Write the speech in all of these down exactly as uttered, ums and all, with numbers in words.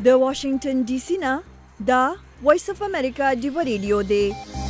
د واشنگټن ډي سي نه دا وایس اف امریکا ډیو ریډیو دی.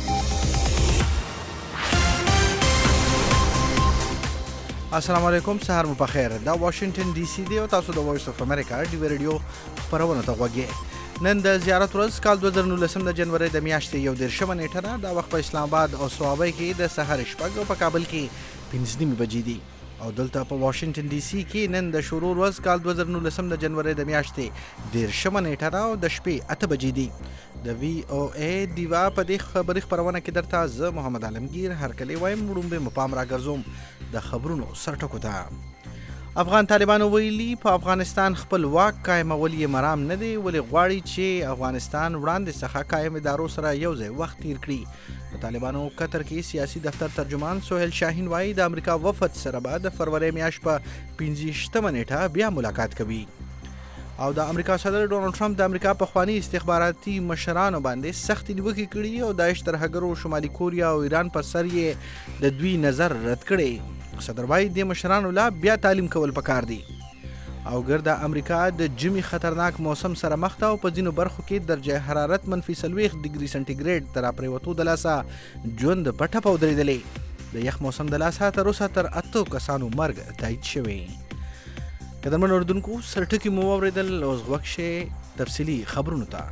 السلام علیکم، سهار مو بخیر. دا واشنگټن ډي سي دی او تاسو د وایس اف امریکا ډیو ریډیو خبرونه ته غوږی. نن د زیارت ورځ کال دوه زره نولس د جنوري د میاشتې یو دېرشمه نیټه ده. دا وخت په اسلام آباد او صوابۍ کې د سحر شپږ او په کابل کې پنځه نیمې بجې دي او دلته په واشنگټن ډي سي کې نن د شروع ورځ کال دوه زره نولس د جنوري د میاشتې دېرشمه نیټه ده او د شپې اته بجې دي. د وی او ای دیوا په دې خبري خبرونه کې درته زه محمد عالمگیر هرکلی وایم. وړومبې مو پام راګرځوم د خبرونو سرټکو ته. افغان طالبانو ویلي په افغانستان خپل واک قایمول یې مرام نه دی، ولې غواړي چې افغانستان وړاندې څخه قایم ادارو سره یو ځای وخت تیر کړي. د طالبانو قطر کې سیاسي دفتر ترجمان سهیل شاهین وایي د امریکا وفد سره به د فروری میاشت په پنځه شپږمه نیټه بیا ملاقات کوي. او د امریکا صدر ډونالد ټرمپ د امریکا پخواني استخباراتي مشرانو باندې سختې نیوکې کړي او داعش ترهګرو شمالي کوریا او ایران پر سر یې د دوی نظر رد کړي. صدر وایي د مشرانو لا بیا تعلیم کول پکار دي. او ګرد امریکا د جمی خطرناک موسم سره مخ ده او په ځینو برخو کې درجه حرارت منفي څلوېښت ډیګري سنټیګریډ تر راپریوتو د لاسه ژوند په ټپه ودرېدلی. د یخ موسم د لاسه تر اوسه تر اتو کسانو مرګ تایید شوی. قدرمن اردوونکو، سرټکي مو واورېدل، اوس غوږ شئ تفصیلي خبرونو ته.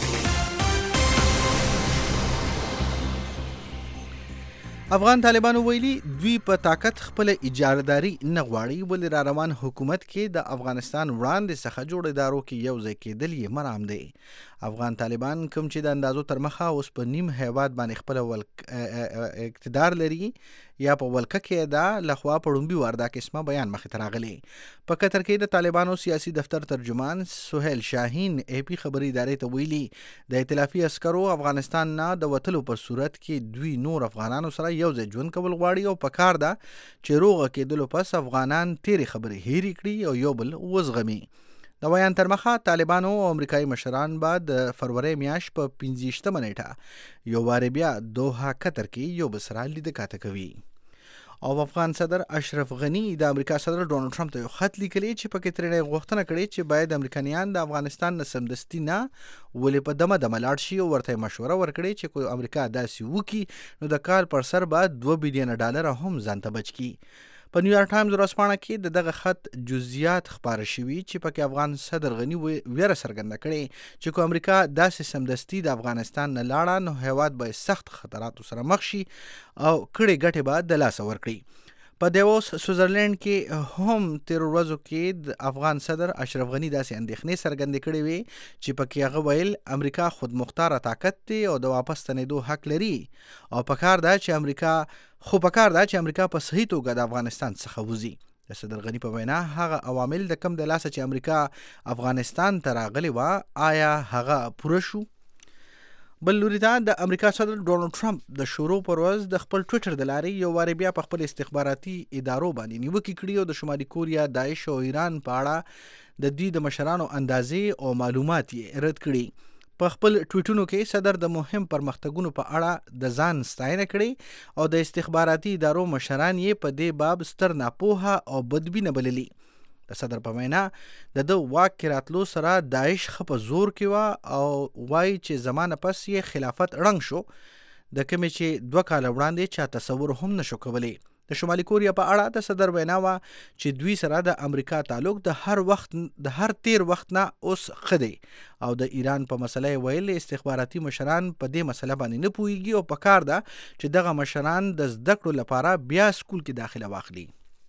افغان طالبانو ویلي دوی په طاقت خپل اجارهداري نه غواړي، ولې را روان حکومت کې د افغانستان وړاندې څخه جوړ ادارو کې یو ځای کېدل یې مرام دی. افغان طالبان کوم چې د اندازو تر مخه اوس په نیم هیواد باندې خپل ولک اقتدار لري یا په ولکه کې ده، لخوا په ړومبي وار دا قسمه بیان مخې ته راغلی. په قطر کې د طالبانو سیاسي دفتر ترجمان سهیل شاهین ای پی خبري ادارې ته ویلي د ائتلافي عسکرو افغانستان نه د وتلو په صورت کې دوی نور افغانانو سره یو ځای ژوند کول غواړي او په کار ده چې روغه کېدلو پس افغانان تیرې خبرې هېرې کړي او یو بل وزغمي. د بیان تر مخه طالبانو او امریکایي مشران به د فروری میاشت په پنځه شپږمه نیټه یو وارې بیا دوحه قطر کې یو بل سره لیده کاته کوي. او افغان صدر اشرف غنی د امریکا صدر ډونالد ټرمپ ته یو خط لیکلی چې پکې ترې غوښتنه کړې چې باید امریکایان د افغانستان نه سمدستي نه ولې په دمه دمه لاړ شي او ورته مشوره ورکړي چې کو امریکا داسې وکړي نو د کال پر سر به دوه بیلیونه ډالر هم ځان ته بچ کړي. په نیویارک ټایمز ورځپاڼه کې د دغه خط جزئیات خپاره شوي چې پکې افغان صدر غني ویره څرګنده کړې چې کو امریکا داسې سمدستي د افغانستان نه لاړه نو هیواد به سخت خطراتو سره مخ شي او کړې ګټې به د لاسه ورکړي. په دیووس سویټزرلینډ کې هم تیر ورځو کې د افغان صدر اشرف غني داسې اندېښنې څرګندې کړې وې چې پکې هغه ویل امریکا خودمختاره طاقت دی او د واپس ستنېدو حق لري او پکار ده چې امریکا خو پکار ده چې امریکا په صحیح توګه د افغانستان څخه وځي. د صدر غني په وینا هغه عوامل د کم د لاسه چې امریکا افغانستان ته راغلی وه آیا هغه پوره شو؟ بل لوري ته د امریکا صدر ډونالد ټرمپ د شروع پر ورځ د خپل ټویټر د لارې یو وارې بیا په خپل استخباراتي ادارو باندې نیوکې کړي او د شمالي کوریا، داعش او ایران په اړه د دوی د مشرانو اندازې او معلومات یې رد کړي. په خپل ټویټونو کې صدر د مهم پرمختګونو په اړه د ځان ستاینه کړي او د استخباراتي ادارو مشران یې په دې باب ستر ناپوهه او بدبینه بللي. د صدر په وینا د ده واک کې راتلو سره داعش ښه په زور کې وه او وایي چې زمانه پس یې خلافت ړنګ شو، د کومې چې دوه کاله وړاندې چا تصور هم نشو کولی. د شمالي کوریا په اړه د صدر وینا وه چې دوی سره د امریکا تعلق د هر وخت د هر تیر وخت نه اوس ښه دی او د ایران په مسله یې ویل استخباراتي مشران په دې مسله باندې نه پوهیږي او پکار ده چې دغه مشران د زده کړو لپاره بیا سکول کې داخله واخلي.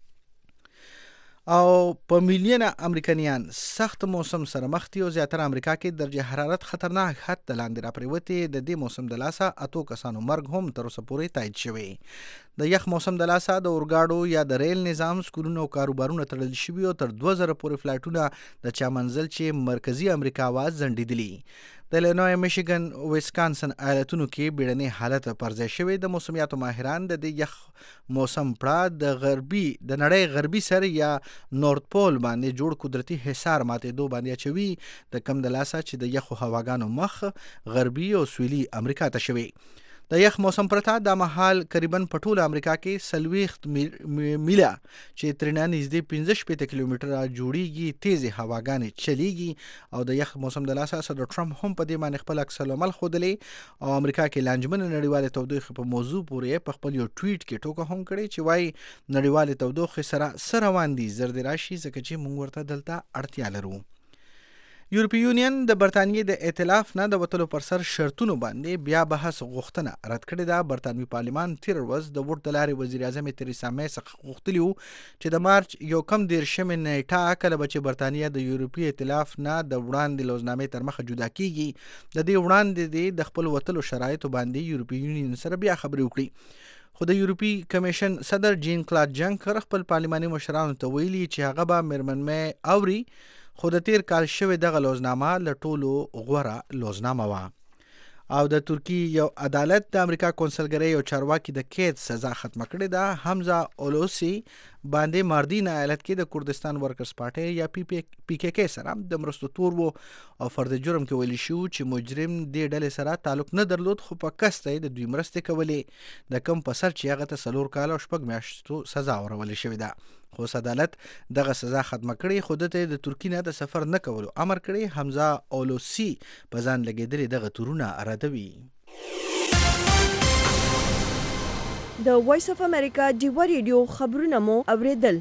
او په میلیونه امریکایان سخت موسم سره مخ دي او زیاتره امریکا کې درجه حرارت خطرناک حد ته لاندې راپریوتې. د دې موسم د لاسه اتو کسانو مرګ هم تر اوسه پورې تایید شوی. د یخ موسم د لاسه د اورګاډو یا د ریل نظام سکولونو او کاروبارونه تړل شوي او تر دوه زره پورې فلایټونه د چا منزل چې مرکزي امریکا وه ځنډېدلي. د ایلینوی، میشیګن، ویسکانسن ایالتونو کې بیړنی حالت پر ځای شوی. د موسمیاتو ماهران د دې یخ موسم پړه د غربي د نړۍ غربي سر یا نورت پول باندې جوړ قدرتي حصار ماتېدو باندې اچوي، د کم د لاسه چې د یخو هواګانو مخ غربي او سویلي امریکا ته شوی. د یخ موسم پرته د مهال تقریبا په ټوله امریکا کې سلويخت میله چې ترنه نږدې پنځه شپېته کیلومتره جوړیږي تیزه هواګانې چلیږي او د یخ موسم د لاسه صدر ټرمپ هم په دې باندې خپل عکس العمل ښودلی او امریکا کې لانجمن نړیواله تودوخه په موضوع پورې په خپل یو ټویټ کې ټوکه هم کړې چې وايي نړیواله تودوخه سره سره روان دي زر د راشي ځکه چې موږ ورته دلته اړتیا لرو. یورپی یونین د برتانیې د ائتلاف نه د وتلو پر سر شرطونو باندې بیا بحث غوښتنه رد کړې ده. برتانوي پارلمان تیر ورځ د ووټ د لارې وزیر اعظم تریسا مې څخه غوښتلی وو چې د مارچ یو کم دېرشمې نیټه کله به چې برتانیه د یورپي ائتلاف نه د وړاندې لوزنامې تر مخه جدا کیږي د دې وړاندې د خپل وتلو شرایطو باندې یورپی یونین سره بیا خبرې وکړي. خو د یورپی کمیشن صدر جین کلاډ جنکر خپل پارلماني مشرانو ته ویلي چې هغه به میرمن مې اوري خو د تیر کال شوې دغه لوزنامه له ټولو غوره لوزنامه وه. او د ترکی یو عدالت د امریکا کونسلګرۍ یو چارواکي د قید سزا ختمه کړې ده. حمزه اولوسی باندې ماردین ایالت کې د کردستان ورکرز پارټي یا پی پی کې کې سره د مرستو تور وو او فرد جرم کې ویل شو چې مجرم دې ډلې سره تعلق نه درلود خو په کسته د دوی مرستې کولې د کم په سر چې هغه ته څلور کاله او شپږ میاشتو سزا ورولې شوې ده. خو عدالت دغه سزا ختمه کړې خو دته د ترکی نه د سفر نه کولو امر کړی. حمزه اولوسی په ځان لګېدلې دغه تورونه ردوي. د وایس اف امریکا ډیوا ریډیو خبرونه مو اوریدل.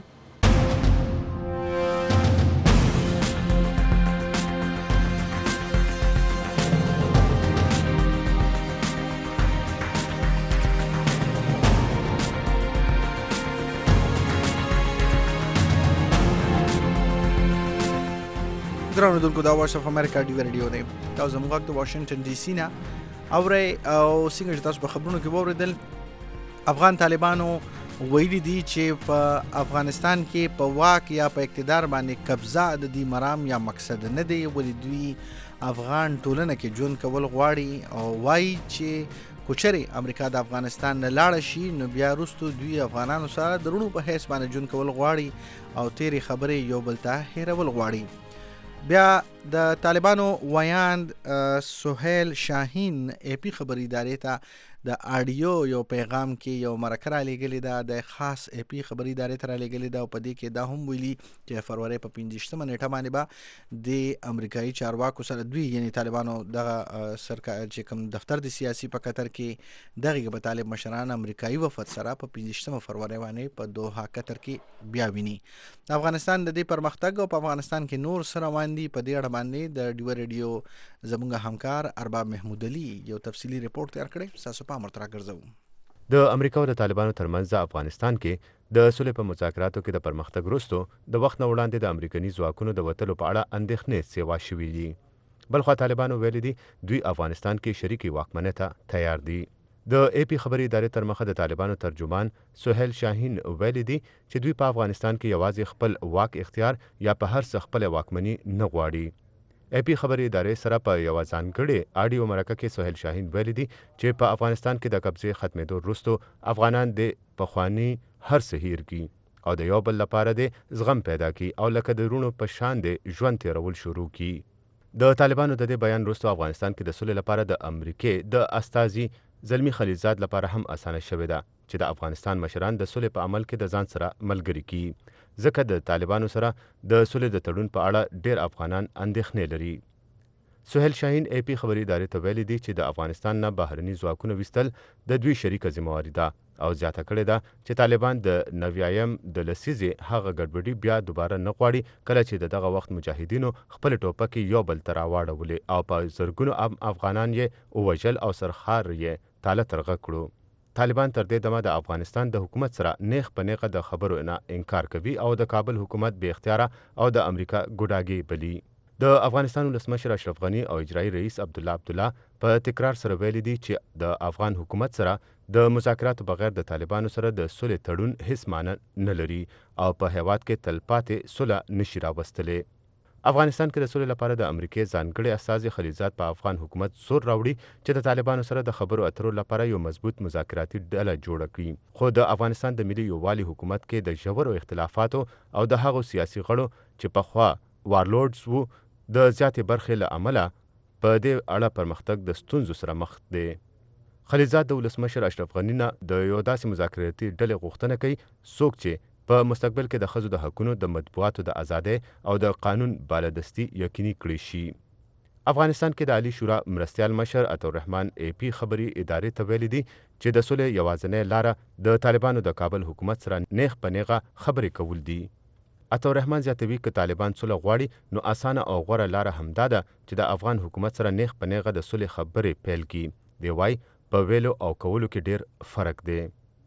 ګرانو دونکو دا وایس اف امریکا ډیوا ریډیو دی. تاسو زموږ د واشنگټن ډي سي نه اورئ او څنګه چې تاسو په خبرونو کې واوریدل افغان طالبانو ویلي دي چې په افغانستان کې په واک یا په اقتدار باندې قبضه د دې مرام یا مقصد نه دی ولې دوی افغان ټولنه کې ژوند کول غواړي او وایي چې کوچري امریکا د افغانستان نه لاړ شي نو بیا وروسته دوی افغانانو سره درونو په حیث باندې ژوند کول غواړي او تیری خبرې یو بل ته هیرول غواړي. بیا د طالبانو ویاند سهیل شاهین ای پی خبري ادارې ته د آډیو یو پیغام کې یو مرکه را لېږلې ده د خاص ای پی خبري ادارې ته را لېږلې ده او په دې کې دا هم ویلي چې فروری په پنځویشتمه نیټه باندې به د امریکایي چارواکو سره دوی یعنې طالبانو دغه سرکار چې کوم دفتر د سیاسي په قطر کې دغه به طالب مشران امریکایي وفد سره په پنځویشتمه فروری باندې په دوحه قطر کې بیا ویني. د افغانستان د دې پرمختګ او په افغانستان کې نور سره باندې په دې اړه باندې د ډیوا ریډیو زموږ همکار ارباب محمود علي یو تفصیلی ریپورت تیار کړی. تاسو په امر تر ګرځو. د امریکا او د طالبانو ترمنځ د افغانستان کې د سولې په مذاکراتو کې د پرمختګ وروسته د وخت نه وړاندې د امریکایي ځواکونو د وتلو په اړه اندېښنې سیوا شوې دي. بلخوا طالبانو ویلي دي دوی افغانستان کې شریکې واکمنۍ ته تیار دي. د ای پی خبري ادارې تر مخه د طالبانو ترجمان سهیل شاهین ویلي دي چې دوی په افغانستان کې یوازې خپل واک اختیار یا په هر څه خپل واکمني نه غواړي. ای پی خبري ادارې سره په یو ځانګړې آډیو مرکه کې سهیل شاهین ویلي دي چې په افغانستان کې د قبضې ختمېدو وروسته افغانان د پخواني هر څه هیر کړي او د یو بل لپاره د زغم پیدا کړي او لکه د رونو په شان د ژوند تیرول شروع کړي. د طالبانو د دې بیان وروسته افغانستان کې د سولې لپاره د امریکې د استازي زلمی خلیلزاد لپاره هم اسانه شوې ده چې د افغانستان مشران د سولې په عمل کې د ځان سره ملګري کړي ځکه د طالبانو سره د سولې د تړون په اړه ډېر افغانان اندېښنې لري. سهیل شاهین ای پی خبري ادارې ته ویلي دي چې د افغانستان نه بهرني ځواکونه ویستل د دوی شریکه ذمهواري ده او زیاته کړې ده چې طالبان د نویایم د لسیزې هغه ګډوډي بیا دوباره نه غواړي کله چې د دغه وخت مجاهدینو خپل ټوپکې یو بل ته راواړولې او په زرګونو افغانان یې ووژل او سرخار یې تاله ترغه کړو. طالبان تر دې دمه د افغانستان د حکومت سره نیغ په نیغه د خبرو نه انکار کوي او د کابل حکومت بې اختیاره او د امریکا ګوډاګي بلی. د افغانستان ولسمشر اشرف غني او اجرایي رئیس عبدالله عبدالله په تکرار سره ویلي دي چې د افغان حکومت سره د مذاکراتو بغیر د طالبانو سره د سولې تړون هیڅ معنی نه لري او په هیواد کې تلپاتې سوله نشي راوستلی. افغانستان کې د سولې لپاره د امریکې ځانګړي استازي خلیلزاد په افغان حکومت زور راوړي چې د طالبانو سره د خبرو اترو لپاره یو مضبوط مذاکراتي ډله جوړه کړي. خو د افغانستان د ملي یووالي حکومت کې د ژورو اختلافاتو او د هغو سیاسي غړو چې پخوا وارلورډز وو د زیاتې برخې له امله په دې اړه پرمختګ د ستونزو سره مخ دی. خلیلزاد د ولسمشر اشرف غني نه د یو داسې مذاکراتي ډلې غوښتنه کوي څوک چې په مستقبل کې د ښځو د حقونو د مطبوعاتو د ازادۍ او د قانون بالادستي یقیني کړی شي. افغانستان کې د عالی شورا مرستیال مشر عطاالرحمن ای پی خبري ادارې ته ویلي دي چې د سولې یوازینۍ لاره د طالبانو د کابل حکومت سره نیغ په نیغه خبرې کول دي. عطاالرحمن زیاتوي که طالبان سوله غواړي نو اسانه او غوره لاره همدا ده چې د افغان حکومت سره نیغ په نیغه د سولې خبرې پیل کړي. دی وایي په ویلو او کولو کې ډیر فرق دی.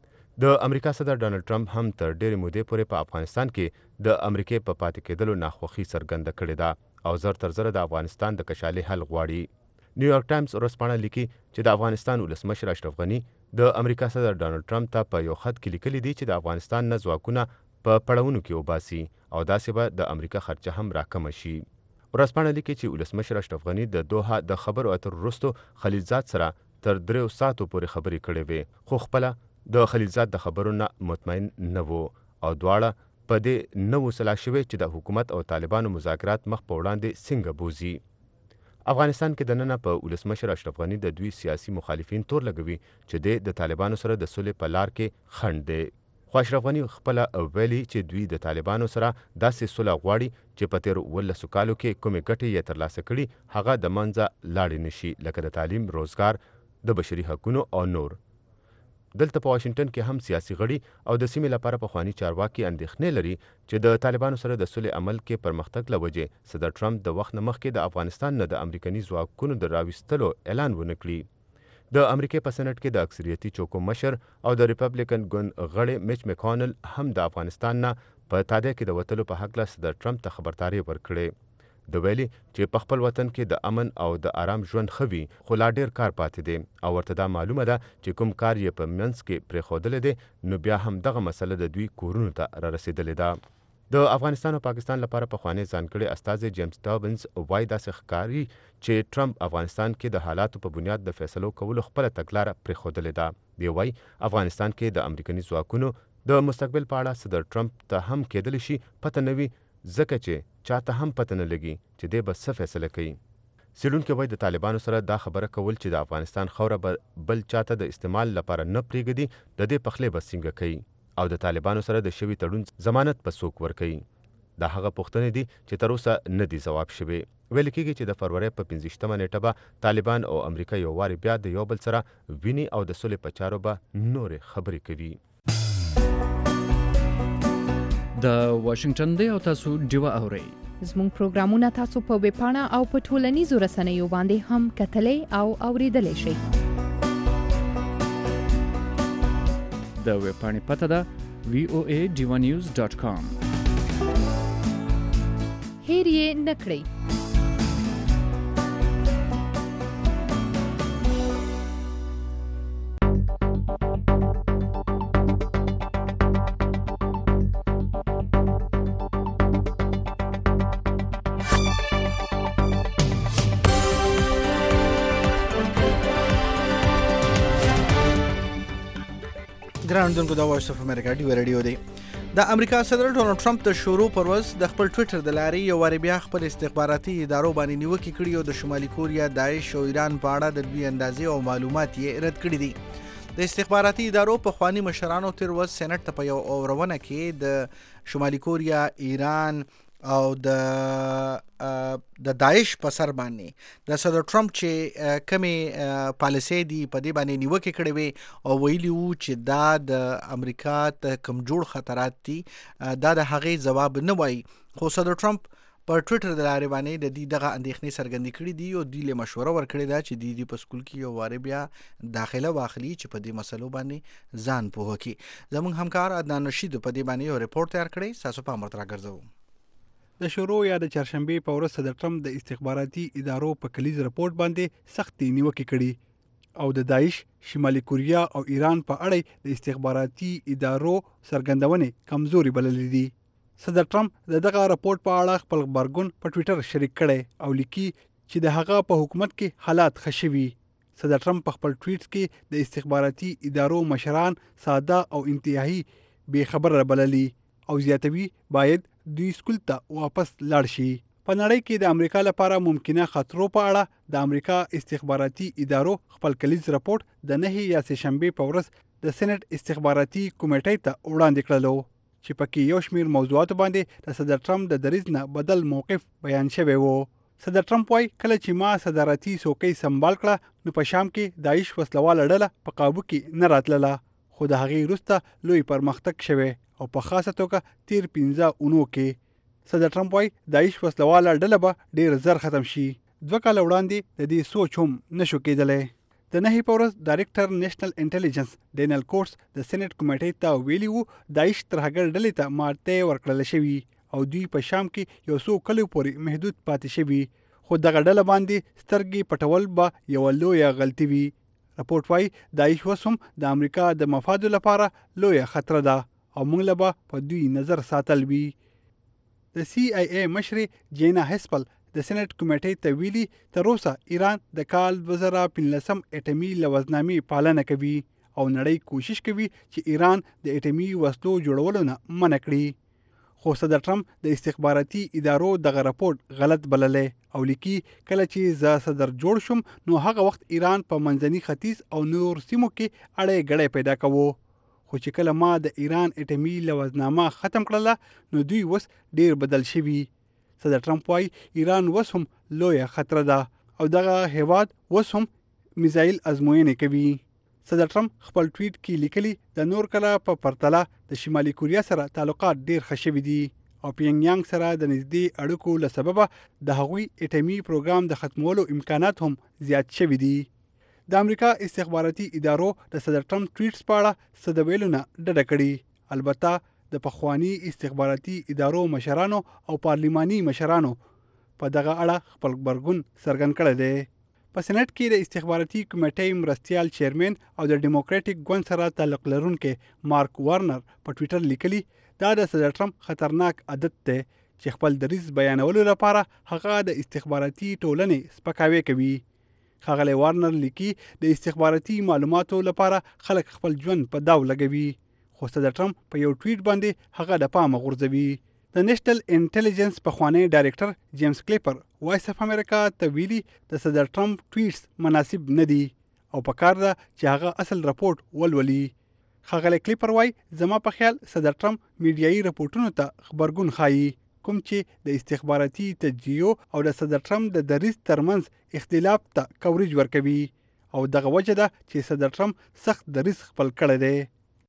د امریکا صدر ډانلډ ټرمپ هم تر ډیرې مودې پورې په افغانستان کې د امریکې په پاتې کېدلو ناخوښي څرګنده کړې ده او زر تر زره د افغانستان د کشالۍ حل غواړي. نیویارک ټایمز ورځپاڼه لیکي چې د افغانستان ولسمشر اشرف غني د امریکا صدر ډانلډ ټرمپ ته په یو خط کې لیکلي دي چې د افغانستان نه ځواکونه په پړاوونو کې وباسي او داسې به د امریکا خرچه هم راکمه شي. ورځپاڼه لیکي چې ولسمشر اشرف غني د دوحه د خبرو اترو وروستو خلیلزاد سره تر دریو ساعتو پورې خبرې کړې وې خو خپله د خلیلزاد د خبرو نه مطمئن نه وو او دواړه په دې نه وو سلا شوې چې د حکومت او طالبانو مذاکرات مخ په وړاندې څنګه بوځي. افغانستان کې دننه په ولسمشر اشرف غني د دوی سیاسي مخالفین تور لګوي چې د د طالبانو سره د سولې په لار کې خنډ دی. خو اشرف غني خپله ویلي چې دوی د طالبانو سره داسې سوله غواړي چې په تېرو اوولسو کالو کې کومې ګټې یې ترلاسه کړي هغه د منځه لاړې نشي لکه د تعلیم، روزګار، د بشري حقونو او نور. دلته په واشنگټن کې هم سیاسي غړي او د سیمې لپاره پخواني چارواکي اندېښنې لري چې د طالبانو سره د سولې عمل کې پرمختګ له وجې صدر ټرمپ د وخت نه مخکې د افغانستان نه د امریکني ځواکونو د راویستلو اعلان ونه کړي. د امریکې په سنټ کې د اکثریتي چوکو مشر او د ریپبلیکن ګوند غړی میچ میکانل هم د افغانستان نه په تادیه کې د وتلو په هکله صدر ټرمپ ته خبرداری ورکړې. د ویلي چې په خپل وطن کې د امن او د آرام ژوند ښه وي خو لا ډیر کار پاتې دی او ورته دا معلومه ده چې کوم کار یې په منځ کې پرېښودلی دی نو بیا هم دغه مسله د دوی کورونو ته را رسېدلې ده. د افغانستان او پاکستان لپاره پخوانی ځانګړی استازی جیمز ډابنز وایي داسې ښکاري چې ټرمپ افغانستان کې د حالاتو په بنیاد د فیصلو کولو خپله تګلاره پرېښودلې ده. دی وایي افغانستان کې د امریکني ځواکونو د مستقبل په اړه صدر ټرمپ ته هم کېدلی شي پته نه وي ځکه چې چاته هم پته نه لګي چې دی به څه فیصله کوي. څېړونکي وایي د طالبانو سره دا خبره کول چې د افغانستان خاوره به بل چاته د استعمال لپاره نه پرېږدي د دې پخلی به څنګه کوي او د طالبانو سره د شوي تړون ضمانت به څوک ورکوي. دا هغه پوښتنې دي چې تر اوسه نه دي ځواب شوي. ویل کېږي چې د فروری په پنځه ویشتمه نیټه به طالبان او امریکا یو وارې بیا د یو بل سره ویني او د سولې په چارو به نورې خبرې کوي. د واشنگټن دی او تاسو ډیوه اورئ. زموږ پروګرامونه تاسو په ویبپاڼه او په ټولنیزو رسنیو باندې هم کتلی او اوریدلی شئ. د ویبپاڼې پته ده وی او ای ډیوه نیوز ډاټ کام. هیر یې نه کړئ. ګرانوندونکو د وایس اف امریکا ډیو رادیو دی. د امریکا صدر ډونالډ ټرمپ د شروع پر ورځ د خپل ټویټر د لارې یو وارې بیا خپل استخباراتي ادارو باندې نیوکې کړي او د شمالي کوریا، داعش او ایران په اړه د دوی اندازې او معلومات یې رد کړي دي. د استخباراتي ادارو پخواني مشرانو تر ورځ سېنات ته په یو اورونه کې د شمالي کوریا، ایران او د د داعش په سر باندې د صدر ټرمپ چې کمې پالیسۍ دي په دې باندې نیوکې کړې وې او ویلي وو چې دا د امریکا ته کوم جوړ خطرات دي دا د هغې ځواب نه وایي. خو صدر ټرمپ په ټویټر د لارې باندې د دې دغه اندېښنې څرګندې کړي دي او دوی له مشوره ورکړې ده چې دوی په سکول کې یو وارې بیا داخله واخلي چې په دې مسلو باندې ځان پوه کړي. زموږ همکار عدنان رشید په دې باندې یو رپورټ تیار کړی، ستاسو پام ورته راګرځوو. د شروع یا د چهارشنبې په ورځ صدر ټرمپ د استخباراتي ادارو په کلیز رپورټ باندې سختې نیوکې کړي او د داعش، شمالي کوریا او ایران په اړه د استخباراتي ادارو څرګندونې کمزوري بللې دي. صدر ټرمپ د دغه رپورټ په اړه خپل غبرګون په ټویټر شریک کړی او لیکي چې د هغه په حکومت کې حالات ښه شوي. صدر ټرمپ په خپل ټویټ کې د استخباراتي ادارو مشران ساده او انتهایی بې خبره بللي او زیاتوي باید دوی سکول ته واپس لاړ شي په نړۍ کې د امریکا لپاره ممکنه خطرو په اړه د امریکا استخباراتي ادارو خپل کلیز راپورټ د نهي یا سه شنبه په ورځ د سېنات استخباراتي کمیټې ته وړاندې کړلو چې پکې یو شمېر موضوعات باندې د صدر ټرمپ د دریځ نه بدل موقف بیان شوی وو. صدر ټرمپ وايي کله چې ما صدارتي څوکۍ سمبال کړه نو په شام کې داعش وسلواله ډله په قابو کې نه راتلله، خو د هغې وروسته لوی پرمختګ شوی او په خاصه توګه تیر پنځه اونو کې. صدر ټرمپ وايي داعش وسلواله ډله به ډیر زر ختم شي. دوه کاله وړاندې د دې سوچ هم نشو کېدلی. د نهي په ورځ ډایرکټر نیشنل انټيليجنس ډینل کوټس د سېنات کمیټې ته ویلي وو داعش ترهګر ډلې ته ماته ورکړل شوی او دوی په شام کې یو څو کلو پورې محدود پاتې شوی، خو دغه ډله باندې سترګې پټول به یو لویه غلطي وي. راپورټ وايي داعش اوس هم د امریکا د مفادو لپاره لویه خطر ده او موږ له به په دوی نظر ساتل وي. د سی آی ای مشرې جینا هسپل د سېنات کمیټې ته ویلي تر اوسه ایران د کال دوه زره پنځلسم اټمي لوزنامې پالنه کوي او نړۍ کوشش کوي چې ایران د اټمي وسلو جوړولو نه منع کړي. خو صدر ټرمپ د استخباراتي ادارو دغه راپورټ غلط بللی او لیکي کله چې زه صدر جوړ شم نو هغه وخت ایران په منځني ختیځ او نور سیمو کې اړې ګړې پیدا کوو، خو چې کله ما د ایران اټمي لوزنامه ختم کړله نو دوی اوس ډیر بدل شوي. صدر ټرمپ وايي ایران اوس هم لویه خطر ده او دغه هیواد اوس هم میزایل ازموینې کوي. صدر ټرمپ خپل ټویټ کې لیکلي د نور کله په پرتله د شمالي کوریا سره تعلقات ډیر ښه شوي دي او پیونګ یانګ سره د نږدې اړیکو له سببه د هغوی اټمي پروګرام د ختمولو امکانات هم زیات شوي دي. د امریکا استخباراتي ادارو د صدر ټرمپ ټویټس په اړه څه د ویلو نه ډډه کړې، البته د پخوانی استخباراتي ادارو مشرانو او پارلماني مشرانو په دغه اړه خپل غبرګون څرګند کړی دی. په سېنات کې د استخباراتي کمیټې مرستیال چیرمن او د ډیموکراټک ګوند سره تعلق لرونکي مارک وارنر په ټویټر لیکلي دا د صدر ټرمپ خطرناک عادت دی چې خپل دریځ بیانولو لپاره هغه د استخباراتي ټولنې سپکاوی کوي. ښاغلی وارنر لیکي د استخباراتي معلوماتو لپاره خلک خپل ژوند په داو لګوي، خو صدر ټرمپ په یو ټویټ باندې هغه د پامه غورځوي. د نیشنل انټيليجنس پخوانی ډایرکټر جیمز کلیپر وایس اف امریکا ته ویلي د صدر ټرمپ ټویټس مناسب نه دي او پکار ده چې هغه اصل راپورټ ولولي. ښاغلی کلیپر وایي زما په خیال صدر ټرمپ میډیایي راپورټونو ته خبرګون ښایي کوم چې د استخباراتي تجزیو او د صدر ټرمپ د دریځ ترمنځ اختلاف ته کوریج ورکوي او دغه وجه ده چې صدر ټرمپ سخت دریځ خپل کړی دی.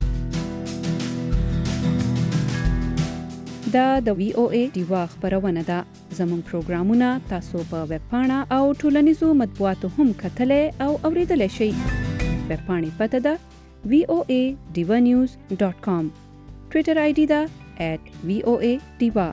دا د وی او ای ډیوا خبرونه ده. زموږ پروګرامونه تاسو په ویب پاڼه او ټولنیزو مطبوعاتو هم کتلی او اوریدلی شئ. ویب پاڼې پته ده وی او ای ډیوا نیوز ډاټ کام. ټویټر آی ډي ده ایټ وی او ای ډیوا.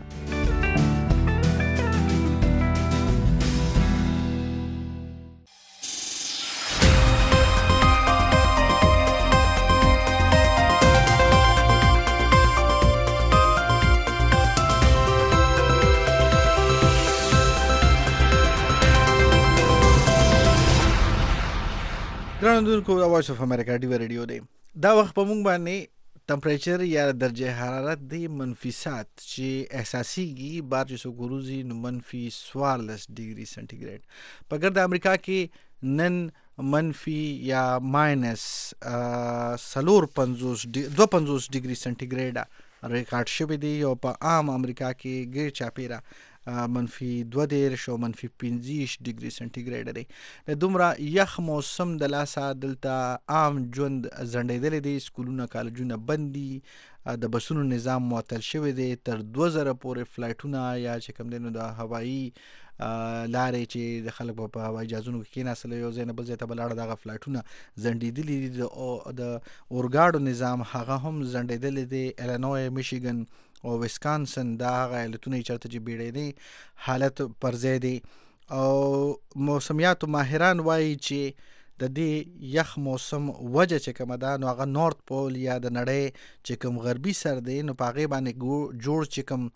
ګرانوندونکو د وایس اف امریکا ډیوا ریډیو دی. دا وخت په موږ باندې ټمپریچر یا درجه حرارت د منفي سات چې احساسيږي بار چې سو ګروزي نو منفي څوارلس ډیګري سنټیګریډ په ګرد امریکا کې نن منفي یا ماینس سلور پنځوس دوه پنځوس ډیګري سنټیګریډ ریکارډ شوی دی او په عام امریکا کې ګیر چاپیره منفي دوه دیرش او منفي پنځه ډیګري سنټیګریډ دی. د دومره یخ موسم د لاسه دلته عام ژوند ځنډېدلی دی، سکولونه کالجونه بند دي، د بسونو نظام معطل شوی دی، تر دوه زره پورې فلایټونه یا چې کوم دی نو د هوایي لارې چې د خلک په هوایي جهازونو کې کېناستل یو ځای نه بل ځای ته به لاړه دغه فلایټونه ځنډېدلي دي. د اورګاډو نظام هغه هم ځنډېدلی دی. الینوی، میشیګن او ویسکانسن دا هغه ایالتونه چېرته چې بیړنی حالت پر ځای دی او موسمیاتو ماهران وایي چې د دې یخ موسم وجه چې کومه ده نو هغه نورث پول یا د نړۍ چې کوم غربي سر دی نو په هغې باندې جوړ چې کوم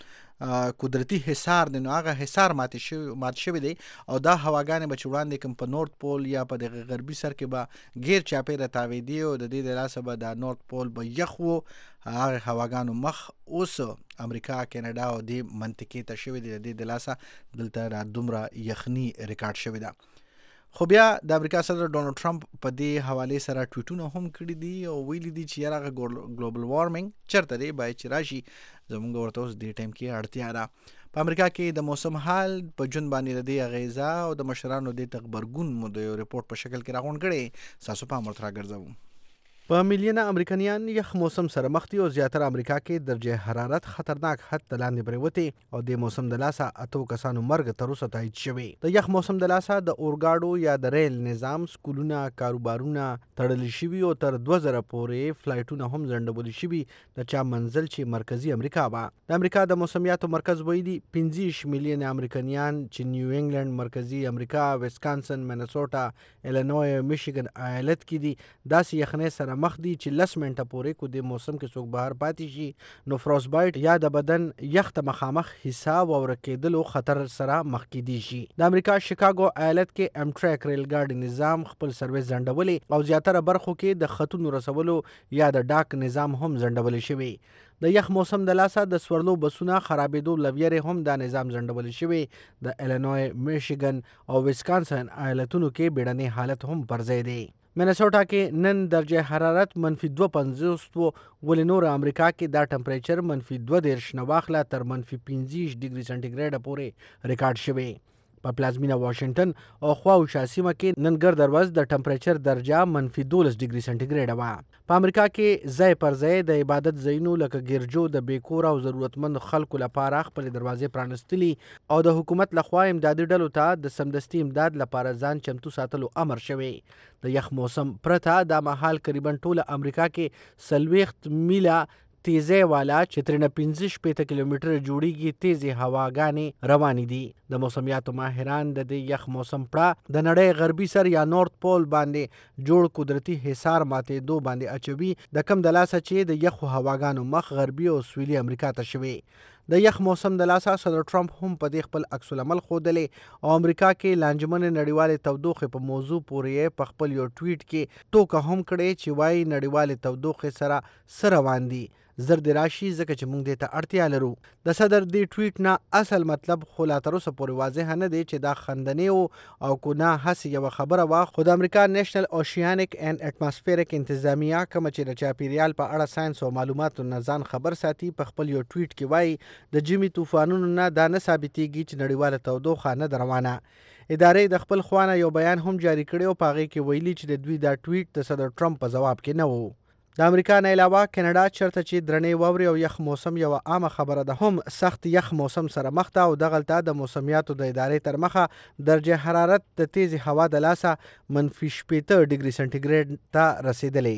قدرتي حصار دی نو هغه حصار مات شوی مات شوی دی او دا هواګانې به چې وړاندې کوم په نورث پول یا په دغه غربي سر کې به غیر چاپېره تاویدي او د دې د لاسه به دا نورث پول به یخ و هغه هواګانو مخ اوس امریکا کینیډا او دې منطقې ته شوی دی د دې د لاسه دلته را دومره یخني ریکارډ شوی ده. خو بیا د امریکا صدر ډونالد ټرمپ په دې حواله سره ټویټونه هم کړي دي او ویلي دي چې یاره ګلوبل وارمنګ چرته دی باید چې راشي زمونږ ورته اوس دې ټایم کې اړتیا ده. په امریکا کې د موسم حال په جون باندې د دې اغیزه او د مشرانو د تخبرګون مو د ریپورت په شکل کې راغونډ کړي تاسو په امر تر راګرځو. په میلیونه امریکایان یخ موسم سره مخ دي او زیاتره امریکا کې درجه حرارت خطرناک حد ته لاندې پریوتی او د موسم د لاسه اتو کسانو مرګ تر اوسه تایید شوی. د یخ موسم د لاسه د اورګاډو یا د ریل نظام سکولونه کاروبارونه تړل شوي او تر دوه زره پورې فلایټونه هم ځنډول شوي د چا منزل چې مرکزی امریکا به. د امریکا د موسمیاتو مرکز ویلي پنځه میلیونه امریکایان چې نیو انګلند مرکزی امریکا ویسکانسن منیسوټا ایلینوی میشیګن ایالت کې دي داسې یخنۍ سره مخ دي چې لس منټه پورې کو د موسم کې څوک بهر پاتې شي نو فروست بایټ یا د بدن یخ ته مخامخ حساب او ورکېدلو خطر سره مخ کېدی شي. د امریکا شیکاګو ایالت کې ام ټریک ریل ګاډي نظام خپل سرویس ځنډولې او زیاتره برخو کې د خطونو رسولو یا د ډاک نظام هم ځنډول شوی. د یخ موسم د لاسه د سورلو بسونه خرابېدو لویرې هم دا نظام ځنډول شوی. د ایلینوی میشیګن او ویسکانسن ایالتونو کې بیړنی حالت هم پر ځای دی. منیسوټا کې نن درجه حرارت منفي دوه پنځوس و ولې نور امریکا کې دا ټمپریچر منفي دوه دېرش نه واخله تر منفي پنځه ډیګري سنټیګریډ پورې ریکارډ شوی. په پلازمینه واشنگټن او خواوشا سیمه کې نن ګرد ورځ د ټمپریچر درجه منفي دولس ډیګري سنټیګریډ وه. په امریکا کې ځای پر ځای د عبادت ځایونو لکه ګرجو د بیکور او ضرورتمند خلکو لپاره خپل دروازې پرانستلي او د حکومت لخوا امدادي ډلو ته د سمدستي امداد لپاره ځان چمتو ساتلو امر شوی. د یخ موسم پرته دا مهال تقریبا ټوله امریکا کې څلوېښت میله تیزی والا چې ترنه پنځه شپېته کیلومتره جوړیږي تیزی هواګانې روانې دي. د موسمیاتو ماهران د دې یخ موسم پړه د نړۍ غربي سر یا نورث پول باندې جوړ قدرتي حصار ماتېدو باندې اچوي د کم د لاسه چې د یخو هواګانو مخ غربي او سویلي امریکا ته شوی. د یخ موسم د لاسه صدر ټرمپ هم په دې خپل عکس العمل ښودلې او امریکا کې لانجمن نړیوالې تودوخې په موضوع پورې په خپل یو ټویټ کې ټوکه هم کړې چې وایي نړیوالې تودوخې سره څه روان دي زر دې راشي ځکه چې موږ دې ته اړتیا لرو. د صدر دې ټویټ نه اصل مطلب خو لا تر اوسه پورې واضح نه دی چې دا خندنې و او کو نه هسې یوه خبره وه خو د امریکا نیشنل اوشیانیک اینډ اټماسفیرک انتظامیه کومه چې د چاپیریال په اړه ساینس او معلوماتو نه ځان خبر ساتي په خپل یو ټویټ کې وایي د جمی طوفانونو نه دا نه ثابتېږي چې نړیواله تودوخه نه ده روانه. ادارې د خپل خوانه یو بیان هم جاری کړی او په هغې کې ویلي چې د دوی دا ټویټ د صدر ټرمپ په ځواب کې نه و. د امریکا نه علاوه کینیډا چرته چې درنې واورې او یخ موسم یوه عامه خبره ده هم سخت یخ موسم سره مخ ده او دغلته د موسمیاتو د ادارې تر مخه درجه حرارت د تیزی هوا د لاسه منفي شپېته ډیګري سنټیګریډ ته رسیدلی.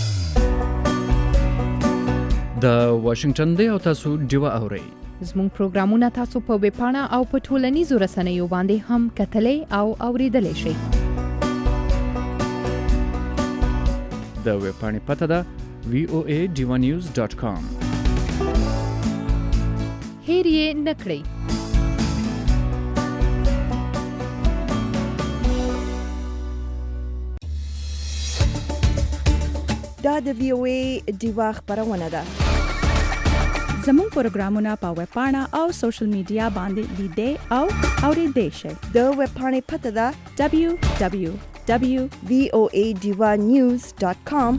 د واشنگټن دی او تاسو ډیوه اورئ. زموږ پروګرامونه تاسو په ویبپاڼه او په ټولنیزو رسنیو باندې هم کتلی او اوریدلی شئ. د ویبپاڼې پته ده وی او ای ډیوا نیوز ډاټ کام. هیر یې نه کړئ. دا د وی او ای ډیوا خبرونه ده. زموږ پروګرامونه په ویبپاڼه او سوشل میډیا باندې لیدئ او اوریدئ شئ. د ویبپاڼې پته ده دبلیو دبلیو دبلیو وی او ای ډیوا نیوز ډاټ کام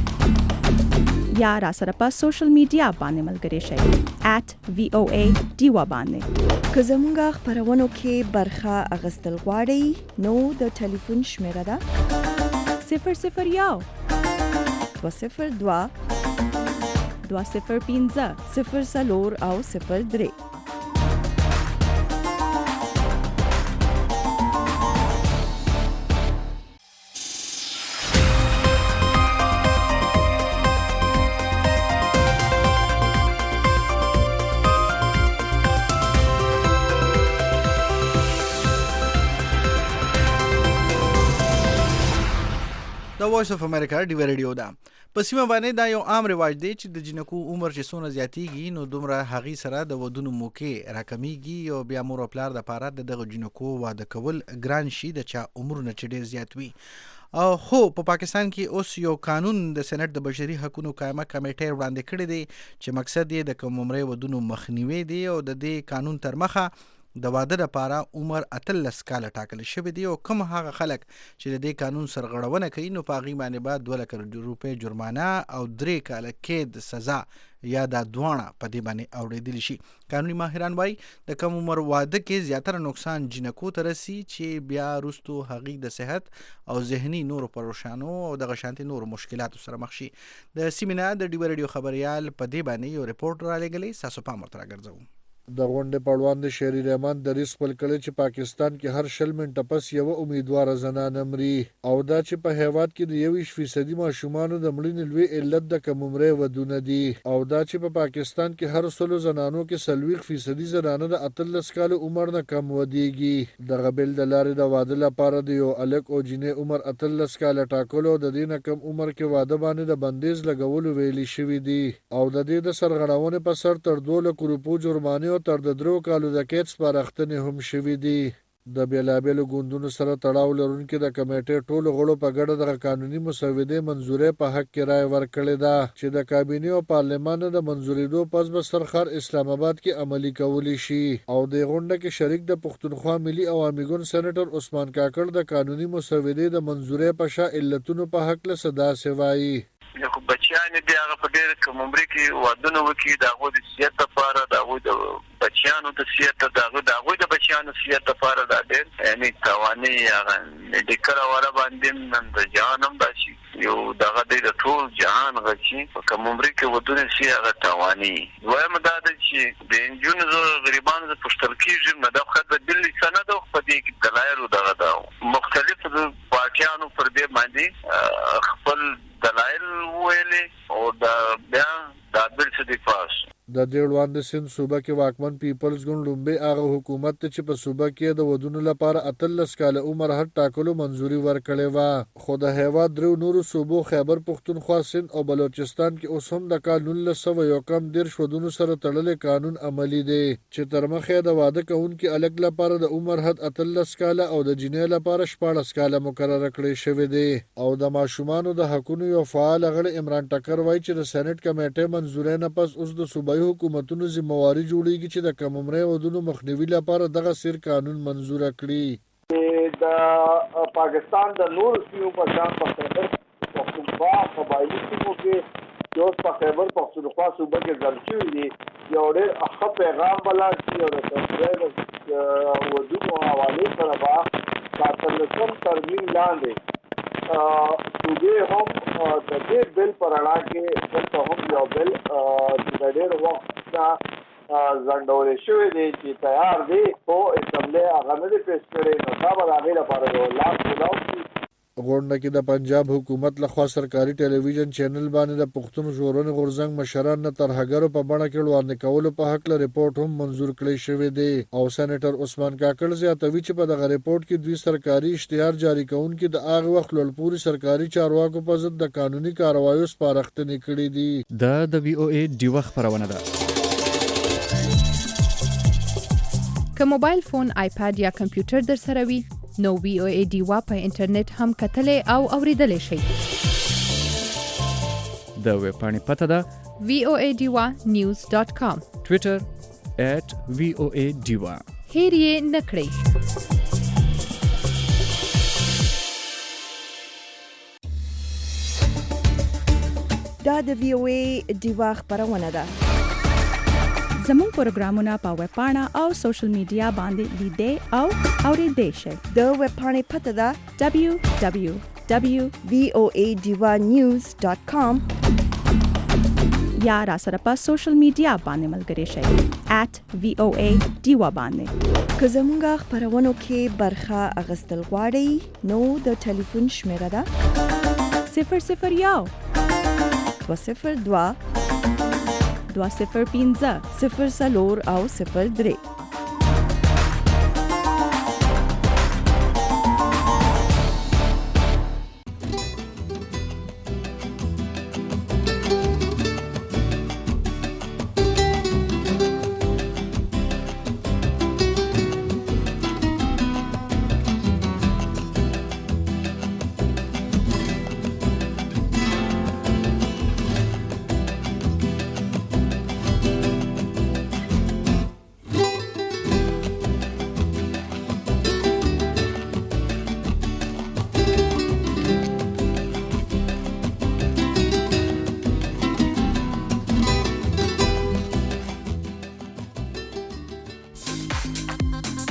یا را سره په سوشل میډیا باندې ملګري شئ ایٹ وی او ای ډیوا باندې. که زموږ خبرونو کې برخه اخیستل غواړئ نو د ټلیفون شمیره ده صفر صفر یو دوه صفر دوه دوه صفر پنځه صفر څلور او صفر درې. د وایس اف امریکا ډیو ریډیو ده. په سیمه باندې دا یو عام رواج دی چې د جنکو عمر چې څونه زیاتیږي نو دومره هغې سره د ودونو موقع راکمیږي او بیا مور او پلار د پاره د دغه جنکو واده کول ګران شي د چا عمرونه چې ډېر زیات وي. او خو په پاکستان کې اوس یو قانون د سېنات د بشري حقوقو قائمه کمیټې وړاندې کړی دی چې مقصد یې د کم عمرۍ ودونو مخنیوي دی او د دې قانون تر مخه د واده لپاره عمر اتلس کاله ټاکل شوی دی او کوم هغه خلک چې د دې قانون سرغړونه کوي نو په هغې باندې به دوه لکه روپۍ جرمانه او درې کاله قید سزا یا دا دواړه په دې باندې اوریدلی شي. قانوني ماهران وایي د کم عمر واده کې زیاتره نقصان جنکو ته رسي چې بیا وروستو هغې د صحت او ذهني نورو پریشانو او دغه شانتي نورو مشکلاتو سره مخ شي. د سیمې نه د ډیو ریډیو خبریال په دې باندې یو رپورټ رالیږلی، ستاسو پام ورته راګرځوو. د غونډې پړوان د شهري رحمان دریځ خپل کړی چې پاکستان کې هر شل منټه پس یوه امیدواره زنانه مري او دا چې په هیواد کې د یوویشت فیصدي ماشومانو د مړینې لوی علت د کم عمرۍ ودونه دي او دا چې په پاکستان کې هر سلو زنانو کې څلوېښت فیصدي زنانه د اتلس کالو عمر نه کم ودیږي. دغه بیل د لارې د واده لپاره د یو هلک او جینۍ عمر اتلس کاله ټاکلو او د دې نه کم عمر کې واده باندې د بندیز لګولو ویلي شوي دي او د دې د سرغړونې په سر تر دوه لکو روپو جرمانې او تر د درو کالو د قید سپارښتنې هم شوي دي. د بیلابیلو ګوندونو سره تړاو لرونکي د کمیټې ټولو غړو په ګډه دغه قانوني مسودې منظورۍ په حق کې رایه ورکړې ده چې د کابینې او پارلمان د منظورېدو پس به سرخر اسلام آباد کې عملي کولی شي. او د غونډه کې شریک د پښتونخوا ملي عوامي ګوند سېنیټر عثمان کاکړ د قانوني مسودې د منظورۍ په شا علتونو په هکله څه داسې وایي. خو بچیان دي هغه په ډېر کم عمرۍ کې ودونه وکړي د هغوی د صحت لپاره د هغوی د بچیانو د صحت د هغوی د بچیانو صحت لپاره دا ډېر یعنې تاواني هغه میډیکل حواله باندې نن د جهان هم داسې یو دغه دی د ټول جهان هغه چې په کم عمرۍ کې ودونه شي هغه تاواني. دویمه دا ده چې د نجونو زه غریبانو زه پوښتل کېږم نه دا خو د دلي څه نه ده خو په دې کې دلایلو دغه ده مختلفو پارټیانو پر دې باندې خپل دلایل ویلې او دا بیا دا بل څه دی پاس. د دې وړاندې سند صوبه کې واکمن پیپلز ګوند لومبۍ هغه حکومت ته چې په صوبه کې د ودونو لپاره اتلس کاله عمر حد ټاکلو منظوري ورکړې وه خو د هیواد درېو نورو صوبو خیبر پښتونخوا سند او بلوچستان کې اوس هم د کال نولس سوه یو کم دېرش ودونو سره تړلی قانون عملي دی چې تر مخه د واده کوونکي هلک لپاره د عمر حد اتلس کاله او د جینۍ لپاره شپاړس کاله مقرره کړی شوی دی. او د ماشومانو د حقونو یو فعال غړی عمران ټکر وایي چې د سېنیټ کمیټې منظورۍ نه پس اوس د صوبایي حکومتونو ذمہواري جوړیږي چې د کم عمرۍ ودونو مخنیوي لپاره دغه سیر قانون منظوره کړي. د پاکستان د نور سیمو په شان په خیبر پښتونخوا قبایلي سیمو کې چې اوس په خیبر پښتونخوا صوبه کې ځل شوي دي یو ډېر ښه پیغام ولاړ شي او د کمرۍ د ودونو حوالې سره به په اتلسم ترمیم لاندې صوبې هم د دې بل په رڼا کې دلته هم یو بل چې د ډېر وخت نه ځنډولی شوی دی چې تیار دی خو اسمبلۍ هغه نه دی پیش کړی نو دا به د هغې لپاره یو لاس ولاو شي. غونډه کې د پنجاب حکومت لخوا سرکاري ټلویزیون چینل باندې د پښتون ژغورنې غورځنګ مشران نه ترهګرو په بڼه کې وړاندې کولو په هکله رپورټ هم منظور کړی شوی دی او سېنیټر عثمان کاکړ زیاتوي چې په دغه رپورټ کې دوی سرکاري اشتهار جاري کوونکي د هغه وخت لوړپوړي سرکاري چارواکو په ضد د قانوني کاروایو سپارښتنې کړي دي. دا د وی او ای ډیوه خبرونه ده. که موبایل فون، آیپاد یا کمپیوټر در سره وي نو وی او ای ډیوا په انټرنیټ هم کتلی او اوریدلی شئ. د ویبپاڼې پته ده وی او ای ډیوا نیوز ډاټ کام، ټویټر ایټ وی او ای ډیوا. هیر یې نه کړئ. دا د وی او ای ډیوا خبرونه ده. زموږ پروګرامونه په ویب پاڼه او سوشل میډیا باندې لیدې او اوریدې شئ. د ویب پاڼې پته ده دبلیو دبلیو دبلیو وی او ای ډیوا نیوز ډاټ کام یا را سره په سوشل میډیا باندې ملګري شئ ایٹ وی او ای ډیوا باندې. که زموږ خبرونو کې برخه اخیستل غواړئ نو د ټلیفون شمیره ده صفر صفر یو دوه صفر دوه دوه صفر پنځه صفر څلور او صفر درې.